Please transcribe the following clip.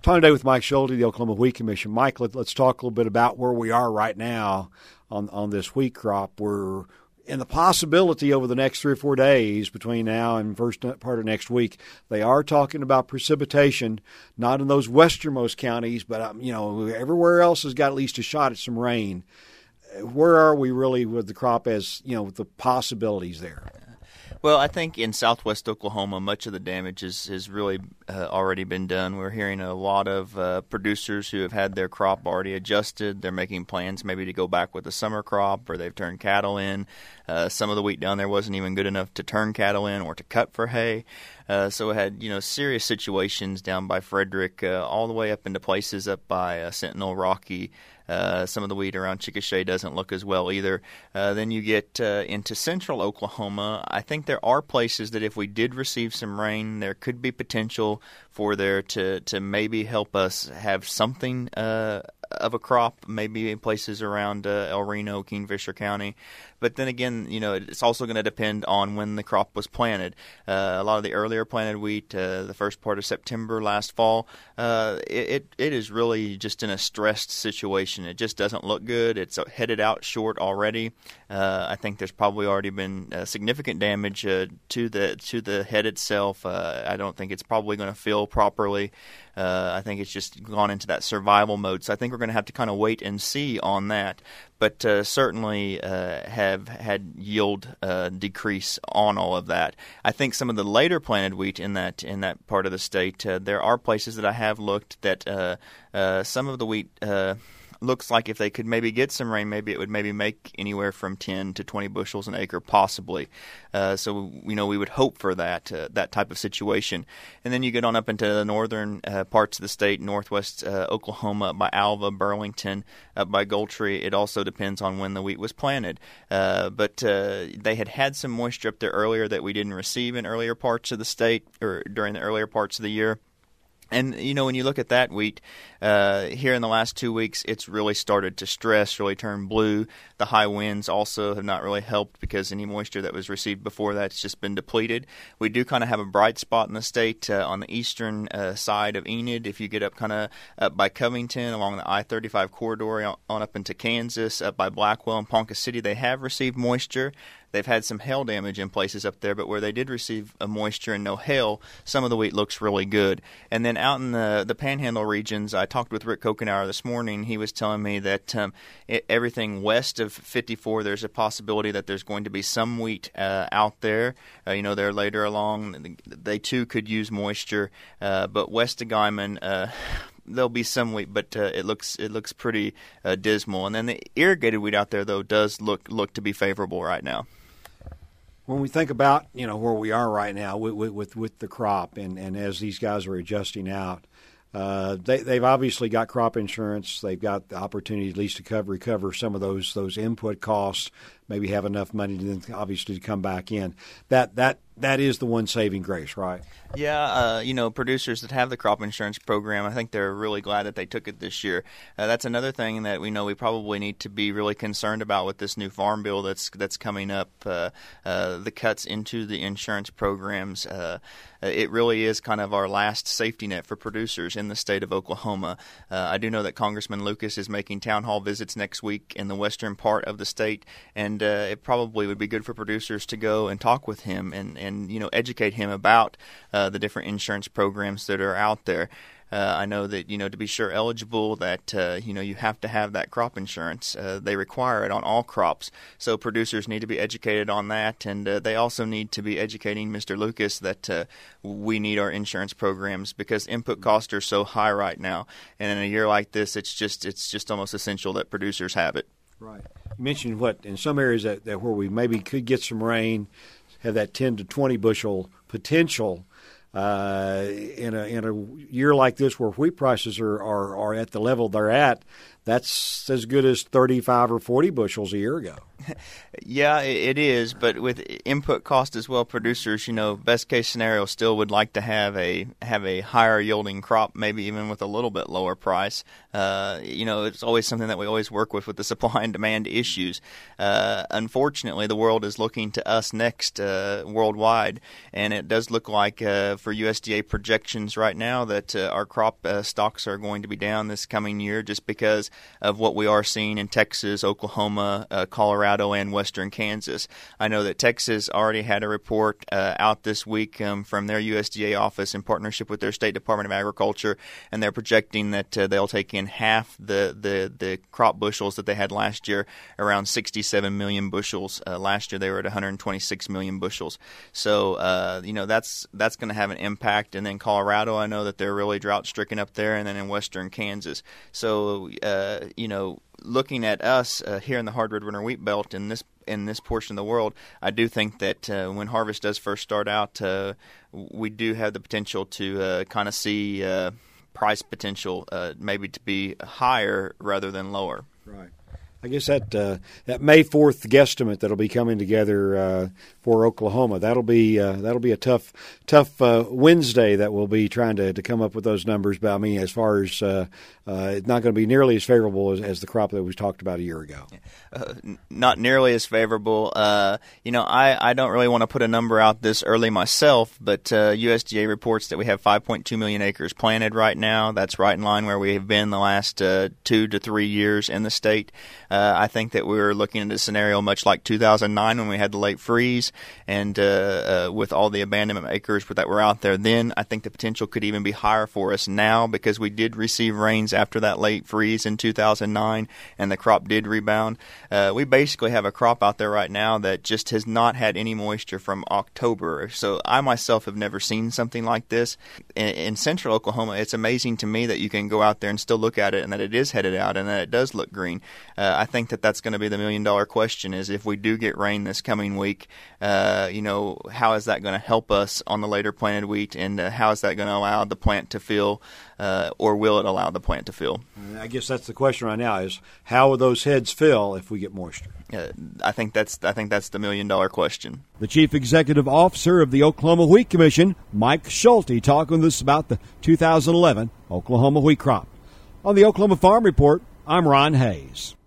Talking today with Mike Schulte, the Oklahoma Wheat Commission. Mike, let's talk a little bit about where we are right now on this wheat crop. We're in the possibility over the next 3 or 4 days between now and first part of next week. They are talking about precipitation, not in those westernmost counties, but everywhere else has got at least a shot at some rain. Where are we really with the crop as, with the possibilities there? Well, I think in southwest Oklahoma, much of the damage has really already been done. We're hearing a lot of producers who have had their crop already adjusted. They're making plans maybe to go back with the summer crop, or they've turned cattle in. Some of the wheat down there wasn't even good enough to turn cattle in or to cut for hay. So we had, serious situations down by Frederick, all the way up into places up by Sentinel, Rocky. Some of the wheat around Chickasha doesn't look as well either. Then you get into central Oklahoma. I think there are places that if we did receive some rain, there could be potential for there to maybe help us have something of a crop, maybe in places around El Reno, Kingfisher County. But then again, it's also going to depend on when the crop was planted. A lot of the earlier planted wheat, the first part of September last fall, it is really just in a stressed situation. It just doesn't look good. It's headed out short already. I think there's probably already been significant damage to the head itself. I don't think it's probably going to fill properly. I think it's just gone into that survival mode. So I think we're going to have to kind of wait and see on that. But certainly have had yield decrease on all of that. I think some of the later planted wheat in that part of the state, there are places that I have looked that some of the wheat looks like if they could maybe get some rain, maybe it would maybe make anywhere from 10 to 20 bushels an acre, possibly. So we would hope for that type of situation. And then you get on up into the northern parts of the state, northwest Oklahoma, up by Alva, Burlington, up by Goldtree. It also depends on when the wheat was planted. But they had some moisture up there earlier that we didn't receive in earlier parts of the state or during the earlier parts of the year. And, when you look at that wheat, here in the last 2 weeks, it's really started to stress, really turn blue. The high winds also have not really helped because any moisture that was received before that has just been depleted. We do kind of have a bright spot in the state on the eastern side of Enid. If you get up kind of up by Covington, along the I-35 corridor, on up into Kansas, up by Blackwell and Ponca City, they have received moisture. They've had some hail damage in places up there, but where they did receive a moisture and no hail, some of the wheat looks really good. And then out in the Panhandle regions, I talked with Rick Kokenauer this morning. He was telling me that everything west of 54, there's a possibility that there's going to be some wheat out there. They're later along. They, too, could use moisture. But west of Guyman, there'll be some wheat, but it looks pretty dismal. And then the irrigated wheat out there, though, does look to be favorable right now. When we think about, where we are right now with the crop and as these guys are adjusting out, they've obviously got crop insurance. They've got the opportunity at least to recover some of those input costs, maybe have enough money to then obviously to come back in. That is the one saving grace, right? Yeah, producers that have the crop insurance program, I think they're really glad that they took it this year. That's another thing that we probably need to be really concerned about with this new farm bill that's coming up, the cuts into the insurance programs. It really is kind of our last safety net for producers in the state of Oklahoma. I do know that Congressman Lucas is making town hall visits next week in the western part of the state, and it probably would be good for producers to go and talk with him and educate him about the different insurance programs that are out there. I know that, to be sure eligible, that, you have to have that crop insurance. They require it on all crops. So producers need to be educated on that. And they also need to be educating Mr. Lucas that we need our insurance programs because input costs are so high right now. And in a year like this, it's just almost essential that producers have it. Right. You mentioned in some areas that where we maybe could get some rain, have that 10 to 20 bushel potential. In a year like this where wheat prices are at the level they're at, that's as good as 35 or 40 bushels a year ago. Yeah, it is, but with input cost as well, producers, best case scenario still would like to have a higher yielding crop, maybe even with a little bit lower price. It's always something that we always work with the supply and demand issues. Unfortunately, the world is looking to us next worldwide, and it does look like for USDA projections right now that our crop stocks are going to be down this coming year just because of what we are seeing in Texas, Oklahoma, Colorado, and western Kansas. I know that Texas already had a report out this week from their USDA office in partnership with their State Department of Agriculture, and they're projecting that they'll take in half the crop bushels that they had last year, around 67 million bushels. Last year they were at 126 million bushels. So, that's going to have an impact. And then Colorado, I know that they're really drought-stricken up there, and then in western Kansas. So, looking at us here in the hardwood winter wheat belt in this portion of the world, I do think that when harvest does first start out, we do have the potential to kind of see price potential maybe to be higher rather than lower. Right. I guess that May 4th guesstimate that'll be coming together for Oklahoma, that'll be a tough Wednesday that we'll be trying to come up with those numbers. But I mean, as far as it's not going to be nearly as favorable as the crop that we talked about a year ago. Not nearly as favorable. I don't really want to put a number out this early myself, but USDA reports that we have 5.2 million acres planted right now. That's right in line where we have been the last 2 to 3 years in the state. I think that we were looking at a scenario much like 2009 when we had the late freeze, and with all the abandonment acres that were out there then, I think the potential could even be higher for us now because we did receive rains after that late freeze in 2009, and the crop did rebound. We basically have a crop out there right now that just has not had any moisture from October. So I myself have never seen something like this. In central Oklahoma, it's amazing to me that you can go out there and still look at it and that it is headed out and that it does look green. I think that that's going to be the million-dollar question is if we do get rain this coming week, how is that going to help us on the later planted wheat, and how is that going to allow the plant to fill, or will it allow the plant to fill? I guess that's the question right now is how will those heads fill if we get moisture? I think that's the million-dollar question. The Chief Executive Officer of the Oklahoma Wheat Commission, Mike Schulte, talking with us about the 2011 Oklahoma wheat crop. On the Oklahoma Farm Report, I'm Ron Hayes.